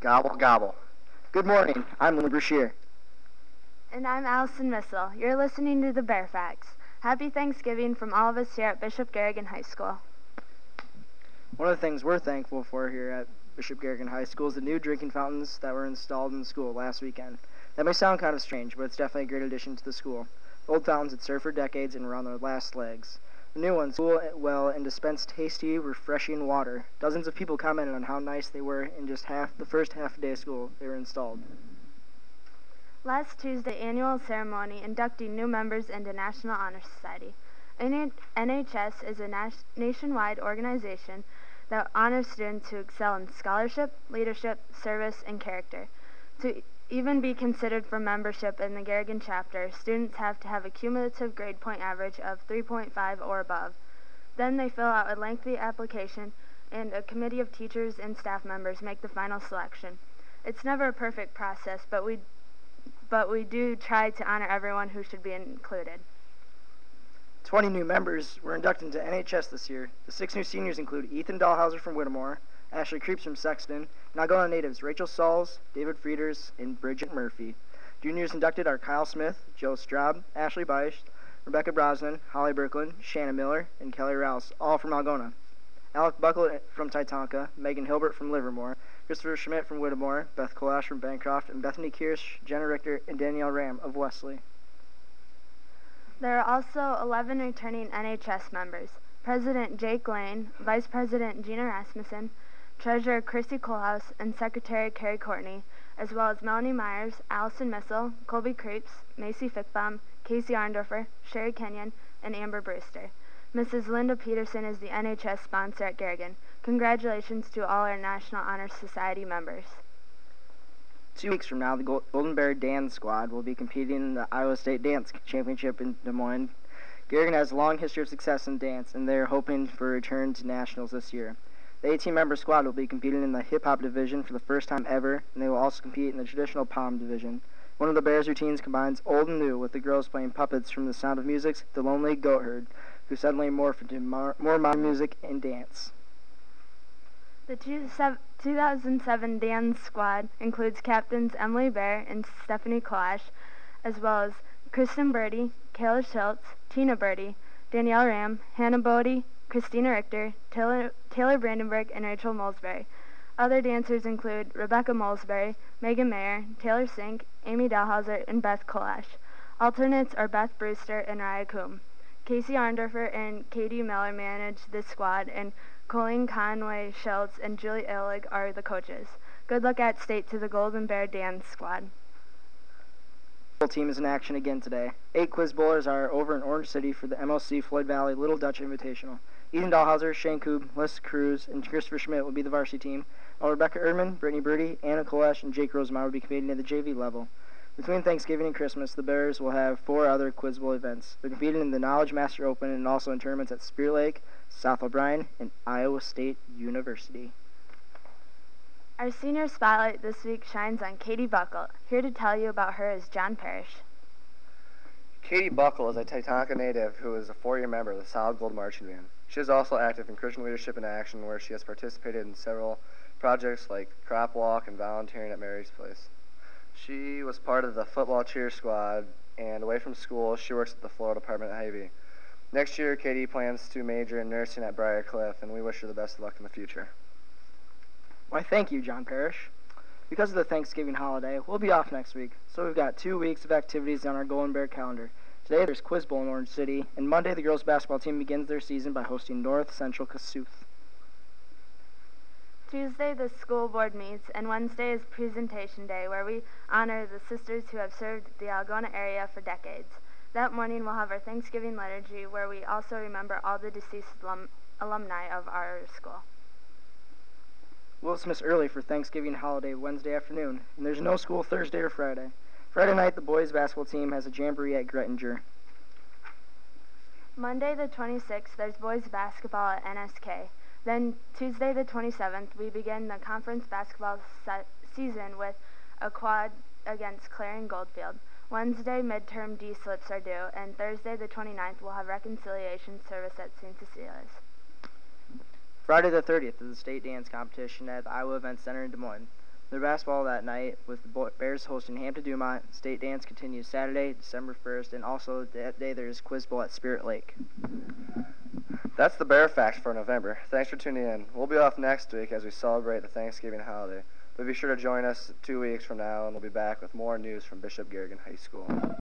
Gobble, gobble. Good morning. I'm Lynn Brashear. And I'm Allison Missel. You're listening to the Bear Facts. Happy Thanksgiving from all of us here at Bishop Garrigan High School. One of the things we're thankful for here at Bishop Garrigan High School is the new drinking fountains that were installed in the school last weekend. That may sound kind of strange, but it's definitely a great addition to the school. The old fountains had served for decades and were on their last legs. The new ones cool well and dispense tasty, refreshing water. Dozens of people commented on how nice they were in just the first half a day of school they were installed. Last Tuesday, annual ceremony inducting new members into National Honor Society. NHS is a nationwide organization that honors students who excel in scholarship, leadership, service, and character. To even be considered for membership in the Garrigan chapter, students have to have a cumulative grade point average of 3.5 or above. Then they fill out a lengthy application, and a committee of teachers and staff members make the final selection. It's never a perfect process, but we do try to honor everyone who should be included. 20 new members were inducted into NHS this year. The 6 new seniors include Ethan Dahlhauser from Whittemore, Ashley Creeps from Sexton, and Algona natives Rachel Sauls, David Frieders, and Bridget Murphy. Juniors inducted are Kyle Smith, Joe Straub, Ashley Beisch, Rebecca Brosnan, Holly Birkeland, Shanna Miller, and Kelly Rouse, all from Algona. Alec Buckle from Titanca, Megan Hilbert from Livermore, Christopher Schmidt from Whittemore, Beth Kolash from Bancroft, and Bethany Kirsch, Jenna Richter, and Danielle Ram of Wesley. There are also 11 returning NHS members: President Jake Lane, Vice President Gina Rasmussen, Treasurer Chrissy Kohlhaus, and Secretary Carrie Courtney, as well as Melanie Myers, Allison Missel, Colby Creeps, Macy Fickbaum, Casey Arndorfer, Sherry Kenyon, and Amber Brewster. Mrs. Linda Peterson is the NHS sponsor at Garrigan. Congratulations to all our National Honor Society members. 2 weeks from now, the Golden Bear Dance Squad will be competing in the Iowa State Dance Championship in Des Moines. Garrigan has a long history of success in dance, and they're hoping for a return to nationals this year. The 18-member squad will be competing in the hip-hop division for the first time ever, and they will also compete in the traditional pom division. One of the Bears' routines combines old and new, with the girls playing puppets from The Sound of Music's The Lonely Goat Herd, who suddenly morphed into more modern music and dance. The 2007 dance squad includes captains Emily Bear and Stephanie Kolash, as well as Kristen Birdie, Kayla Schultz, Tina Birdie, Danielle Ram, Hannah Bodie, Christina Richter, Taylor Brandenburg, and Rachel Molesbury. Other dancers include Rebecca Molesbury, Megan Mayer, Taylor Sink, Amy Dahlhauser, and Beth Kolash. Alternates are Beth Brewster and Raya Coombe. Casey Arndorfer and Katie Miller manage this squad, and Colleen Conway Schultz and Julie Illig are the coaches. Good luck at state to the Golden Bear Dance Squad. The team is in action again today. 8 quiz bowlers are over in Orange City for the MLC Floyd Valley Little Dutch Invitational. Ethan Dahlhauser, Shane Koob, Melissa Cruz, and Christopher Schmidt will be the varsity team, while Rebecca Erdman, Brittany Birdie, Anna Kolash, and Jake Rosemeyer will be competing at the JV level. Between Thanksgiving and Christmas, the Bears will have 4 other Quiz Bowl events. They're competing in the Knowledge Master Open and also in tournaments at Spear Lake, South O'Brien, and Iowa State University. Our senior spotlight this week shines on Katie Buckle. Here to tell you about her is John Parrish. Katie Buckle is a Titanca native who is a 4-year member of the Solid Gold Marching Band. She is also active in Christian Leadership in Action, where she has participated in several projects like Crop Walk and volunteering at Mary's Place. She was part of the football cheer squad, and away from school, she works at the floral department at Hy-Vee. Next year, Katie plans to major in nursing at Briar Cliff, and we wish her the best of luck in the future. Why, thank you, John Parrish. Because of the Thanksgiving holiday, we'll be off next week, so we've got 2 weeks of activities on our Golden Bear calendar. Today there's Quiz Bowl in Orange City, and Monday the girls' basketball team begins their season by hosting North Central Kossuth. Tuesday, the school board meets, and Wednesday is presentation day, where we honor the sisters who have served the Algona area for decades. That morning, we'll have our Thanksgiving liturgy, where we also remember all the deceased alumni of our school. We'll dismiss early for Thanksgiving holiday Wednesday afternoon, and there's no school Thursday or Friday. Friday night, the boys' basketball team has a jamboree at Grettinger. Monday, the 26th, there's boys' basketball at NSK. Then Tuesday the 27th, we begin the conference basketball season with a quad against Clarion Goldfield. Wednesday, midterm D slips are due, and Thursday the 29th, we'll have reconciliation service at St. Cecilia's. Friday the 30th is the state dance competition at the Iowa Event Center in Des Moines. Their basketball that night with the Bears hosting Hampton Dumont. State dance continues Saturday, December 1st, and also that day there's Quiz Bowl at Spirit Lake. That's the Bear Facts for November. Thanks for tuning in. We'll be off next week as we celebrate the Thanksgiving holiday. But be sure to join us 2 weeks from now, and we'll be back with more news from Bishop Garrigan High School.